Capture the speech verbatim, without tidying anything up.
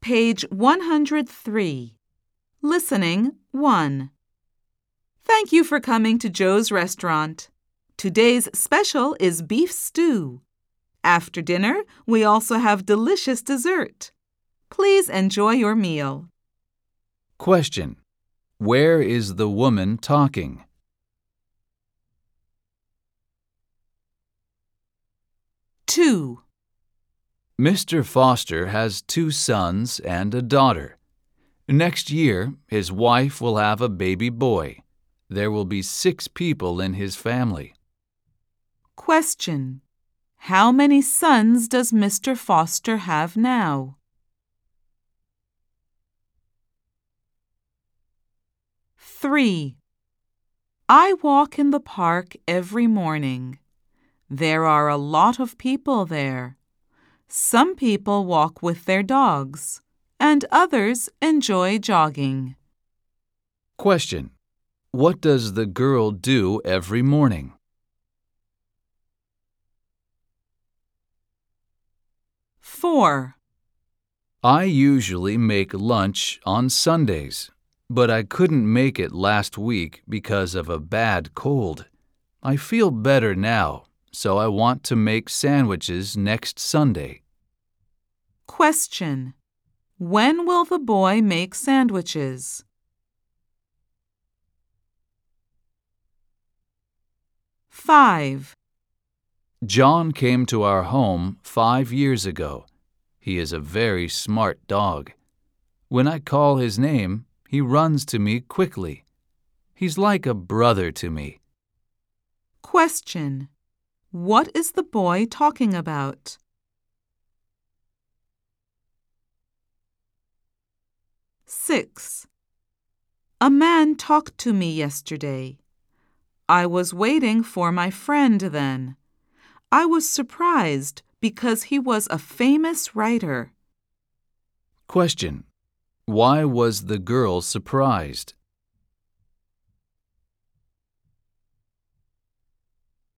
Page one hundred three. Listening one. Thank you for coming to Joe's Restaurant. Today's special is beef stew. After dinner, we also have delicious dessert. Please enjoy your meal. Question: Where is the woman talking? two. Mister Foster has two sons and a daughter. Next year, his wife will have a baby boy. There will be six people in his family. Question: How many sons does Mister Foster have now? three. I walk in the park every morning. There are a lot of people there. Some people walk with their dogs, and others enjoy jogging. Question: What does the girl do every morning? four. I usually make lunch on Sundays, but I couldn't make it last week because of a bad cold. I feel better now, so I want to make sandwiches next Sunday. Question: When will the boy make sandwiches? five. John came to our home five years ago. He is a very smart dog. When I call his name, he runs to me quickly. He's like a brother to me. Question: What is the boy talking about? six. A man talked to me yesterday. I was waiting for my friend then. I was surprised because he was a famous writer. Question: Why was the girl surprised?